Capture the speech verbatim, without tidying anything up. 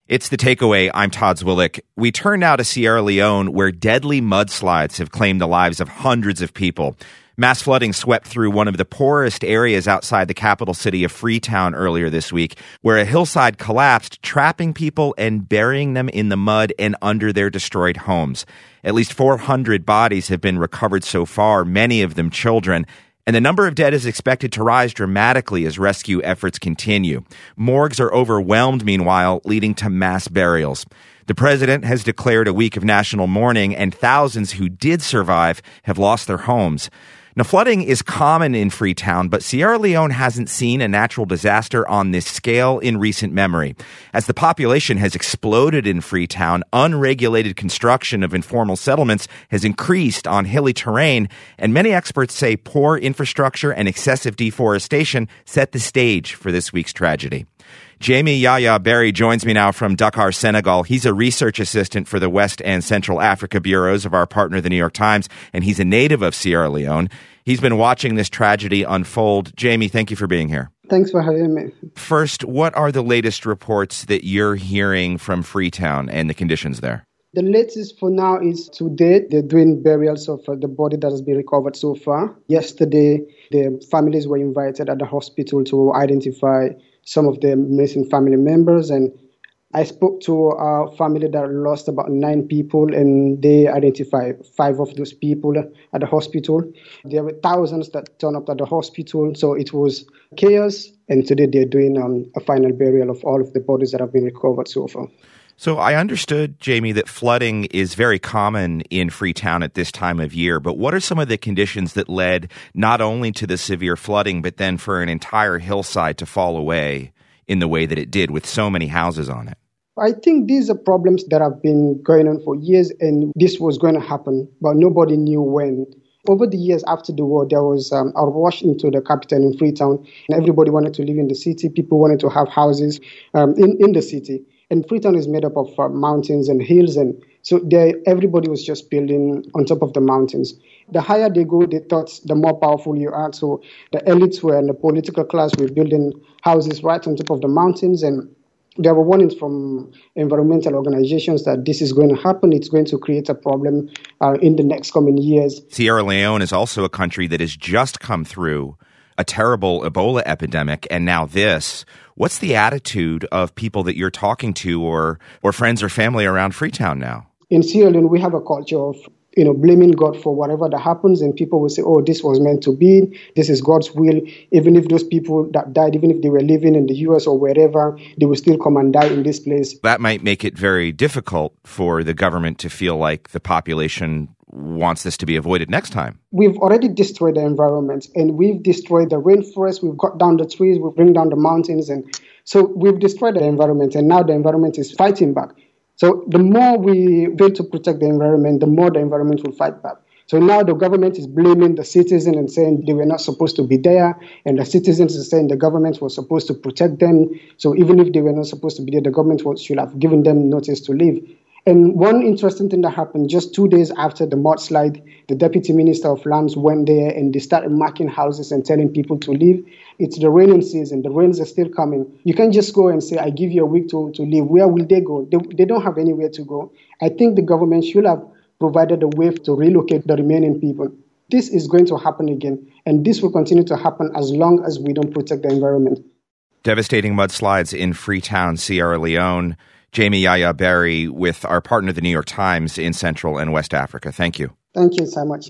It's The Takeaway. I'm Todd Zwillich. We turn now to Sierra Leone, where deadly mudslides have claimed the lives of hundreds of people. Mass flooding swept through one of the poorest areas outside the capital city of Freetown earlier this week, where a hillside collapsed, trapping people and burying them in the mud and under their destroyed homes. At least four hundred bodies have been recovered so far, many of them children. And the number of dead is expected to rise dramatically as rescue efforts continue. Morgues are overwhelmed, meanwhile, leading to mass burials. The president has declared a week of national mourning, and thousands who did survive have lost their homes. Now, flooding is common in Freetown, but Sierra Leone hasn't seen a natural disaster on this scale in recent memory. As the population has exploded in Freetown, unregulated construction of informal settlements has increased on hilly terrain, and many experts say poor infrastructure and excessive deforestation set the stage for this week's tragedy. Jamie Yaya Berry joins me now from Dakar, Senegal. He's a research assistant for the West and Central Africa bureaus of our partner, The New York Times, and he's a native of Sierra Leone. He's been watching this tragedy unfold. Jamie, thank you for being here. Thanks for having me. First, what are the latest reports that you're hearing from Freetown and the conditions there? The latest for now is today, they're doing burials of uh, the body that has been recovered so far. Yesterday, the families were invited at the hospital to identify some of the missing family members, and I spoke to a family that lost about nine people, and they identified five of those people at the hospital. There were thousands that turned up at the hospital, so it was chaos, and today they're doing um, a final burial of all of the bodies that have been recovered so far. So I understood, Jamie, that flooding is very common in Freetown at this time of year, but what are some of the conditions that led not only to the severe flooding, but then for an entire hillside to fall away in the way that it did with so many houses on it? I think these are problems that have been going on for years, and this was going to happen, but nobody knew when. Over the years after the war, there was um, a rush into the capital in Freetown, and everybody wanted to live in the city. People wanted to have houses um, in, in the city. And Freetown is made up of uh, mountains and hills, and so there, everybody was just building on top of the mountains. The higher they go, they thought the more powerful you are. So the elites were and the political class were building houses right on top of the mountains, and there were warnings from environmental organizations that this is going to happen. It's going to create a problem uh, in the next coming years. Sierra Leone is also a country that has just come through a terrible Ebola epidemic, and now this. What's the attitude of people that you're talking to or or friends or family around Freetown now? In Sierra Leone, we have a culture of you know, blaming God for whatever that happens, and people will say, oh, this was meant to be, this is God's will. Even if those people that died, even if they were living in the U S or wherever, they will still come and die in this place. That might make it very difficult for the government to feel like the population wants this to be avoided next time. We've already destroyed the environment, and we've destroyed the rainforest, we've cut down the trees, we've bring down the mountains, and so we've destroyed the environment, and now the environment is fighting back. So the more we fail to protect the environment, the more the environment will fight back. So now the government is blaming the citizens and saying they were not supposed to be there, and the citizens are saying the government was supposed to protect them. So even if they were not supposed to be there, the government was, should have given them notice to leave. And one interesting thing that happened, just two days after the mudslide, the Deputy Minister of Lands went there and they started marking houses and telling people to leave. It's the raining season. The rains are still coming. You can't just go and say, I give you a week to, to leave. Where will they go? They, they don't have anywhere to go. I think the government should have provided a way to relocate the remaining people. This is going to happen again, and this will continue to happen as long as we don't protect the environment. Devastating mudslides in Freetown, Sierra Leone. Jamie Yaya Berry with our partner, The New York Times, in Central and West Africa. Thank you. Thank you so much.